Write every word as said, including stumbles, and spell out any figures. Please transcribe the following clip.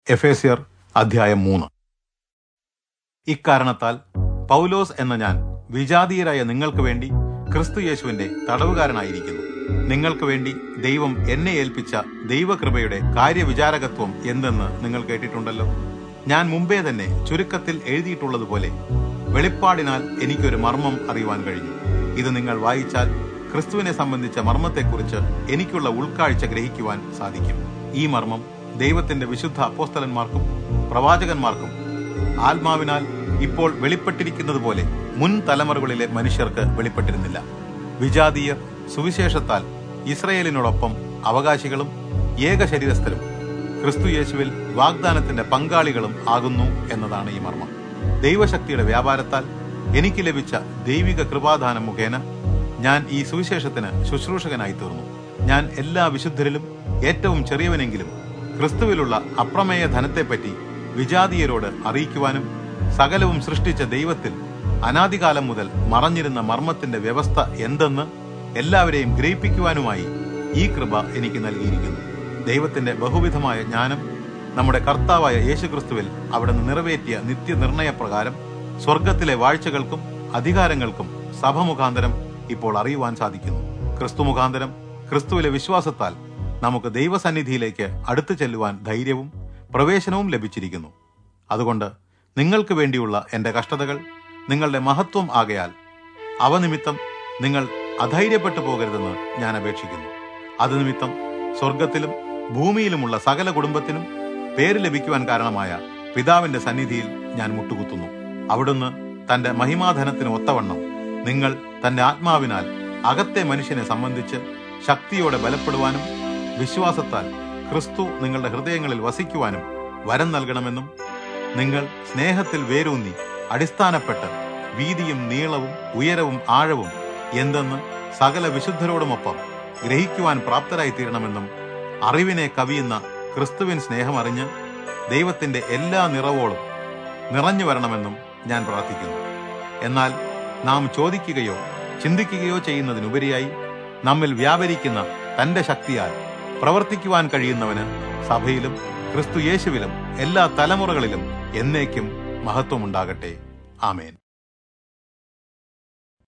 എഫേസ്യർ അധ്യായം മൂന്ന്. ഇക്കാരണത്താൽ പൗലോസ് എന്ന ഞാൻ വിജാതീയരായ നിങ്ങൾക്ക് വേണ്ടി ക്രിസ്തു യേശുവിന്റെ തടവുകാരനായിരിക്കുന്നു. നിങ്ങൾക്ക് വേണ്ടി ദൈവം എന്നെ ഏൽപ്പിച്ച ദൈവകൃപയുടെ കാര്യവിചാരകത്വം എന്തെന്ന് നിങ്ങൾ കേട്ടിട്ടുണ്ടല്ലോ. ഞാൻ മുമ്പേ തന്നെ ചുരുക്കത്തിൽ എഴുതിയിട്ടുള്ളതുപോലെ വെളിപ്പാടിനാൽ എനിക്കൊരു മർമ്മം അറിയുവാൻ കഴിഞ്ഞു. ഇത് നിങ്ങൾ വായിച്ചാൽ ക്രിസ്തുവിനെ സംബന്ധിച്ച മർമ്മത്തെക്കുറിച്ച് എനിക്കുള്ള ഉൾക്കാഴ്ച ഗ്രഹിക്കുവാൻ സാധിക്കും. ഈ മർമ്മം ദൈവത്തിന്റെ വിശുദ്ധ അപ്പോസ്തലന്മാർക്കും പ്രവാചകന്മാർക്കും ആത്മാവിനാൽ ഇപ്പോൾ വെളിപ്പെട്ടിരിക്കുന്നത് പോലെ മുൻ തലമുറകളിലെ മനുഷ്യർക്ക് വെളിപ്പെട്ടിരുന്നില്ല. വിജാതീയർ സുവിശേഷത്താൽ ഇസ്രയേലിനോടൊപ്പം അവകാശികളും ഏക ശരീരസ്ഥരും ക്രിസ്തു യേശുവിൽ വാഗ്ദാനത്തിന്റെ പങ്കാളികളും ആകുന്നു എന്നതാണ് ഈ മർമ്മം. ദൈവശക്തിയുടെ വ്യാപാരത്താൽ എനിക്ക് ലഭിച്ച ദൈവിക കൃപാദാനം മുഖേന ഞാൻ ഈ സുവിശേഷത്തിന് ശുശ്രൂഷകനായി തീർന്നു. ഞാൻ എല്ലാ വിശുദ്ധരിലും ഏറ്റവും ചെറിയവനെങ്കിലും ക്രിസ്തുവിലുള്ള അപ്രമേയ ധനത്തെപ്പറ്റി വിജാതീയരോട് അറിയിക്കുവാനും സകലവും സൃഷ്ടിച്ച ദൈവത്തിൽ അനാദികാലം മുതൽ മറഞ്ഞിരുന്ന മർമ്മത്തിന്റെ വ്യവസ്ഥ എന്തെന്ന് എല്ലാവരെയും ഗ്രഹിപ്പിക്കുവാനുമായി ഈ കൃപ എനിക്ക് നൽകിയിരിക്കുന്നു. ദൈവത്തിന്റെ ബഹുവിധമായ ജ്ഞാനം നമ്മുടെ കർത്താവായ യേശുക്രിസ്തുവിൽ അവിടുന്ന് നിറവേറ്റിയ നിത്യനിർണയപ്രകാരം സ്വർഗത്തിലെ വാഴ്ചകൾക്കും അധികാരങ്ങൾക്കും സഭ മുഖാന്തരം ഇപ്പോൾ അറിയുവാൻ സാധിക്കുന്നു. ക്രിസ്തു മുഖാന്തരം ക്രിസ്തുവിലെ വിശ്വാസത്താൽ നമുക്ക് ദൈവസന്നിധിയിലേക്ക് അടുത്തു ചെല്ലുവാൻ ധൈര്യവും പ്രവേശനവും ലഭിച്ചിരിക്കുന്നു. അതുകൊണ്ട് നിങ്ങൾക്ക് വേണ്ടിയുള്ള എൻ്റെ കഷ്ടതകൾ നിങ്ങളുടെ മഹത്വം ആകയാൽ അവ നിമിത്തം നിങ്ങൾ അധൈര്യപ്പെട്ടു പോകരുതെന്ന് ഞാൻ അപേക്ഷിക്കുന്നു. അത് നിമിത്തം സ്വർഗത്തിലും ഭൂമിയിലുമുള്ള സകല കുടുംബത്തിനും പേര് ലഭിക്കുവാൻ കാരണമായ പിതാവിന്റെ സന്നിധിയിൽ ഞാൻ മുട്ടുകുത്തുന്നു. അവിടുന്ന് തന്റെ മഹിമാധനത്തിന് ഒത്തവണ്ണം നിങ്ങൾ തന്റെ ആത്മാവിനാൽ അകത്തെ മനുഷ്യനെ സംബന്ധിച്ച് ശക്തിയോടെ ബലപ്പെടുവാനും വിശ്വാസത്താൽ ക്രിസ്തു നിങ്ങളുടെ ഹൃദയങ്ങളിൽ വസിക്കുവാനും വരം നൽകണമെന്നും നിങ്ങൾ സ്നേഹത്തിൽ വേരൂന്നി അടിസ്ഥാനപ്പെട്ട് വീതിയും നീളവും ഉയരവും ആഴവും എന്തെന്ന് സകല വിശുദ്ധരോടുമൊപ്പം ഗ്രഹിക്കുവാൻ പ്രാപ്തരായി തീരണമെന്നും അറിവിനെ കവിയുന്ന ക്രിസ്തുവിൻ സ്നേഹമറിഞ്ഞ് ദൈവത്തിന്റെ എല്ലാ നിറവോളും നിറഞ്ഞു വരണമെന്നും ഞാൻ പ്രാർത്ഥിക്കുന്നു. എന്നാൽ നാം ചോദിക്കുകയോ ചിന്തിക്കുകയോ ചെയ്യുന്നതിനുപരിയായി നമ്മിൽ വ്യാപരിക്കുന്ന തന്റെ ശക്തിയാൽ പ്രവർത്തിക്കുവാൻ കഴിയുന്നവന് സഭയിലും ക്രിസ്തു യേശുവിലും എല്ലാ തലമുറകളിലും എന്നേക്കും മഹത്വമുണ്ടാകട്ടെ. ആമേൻ.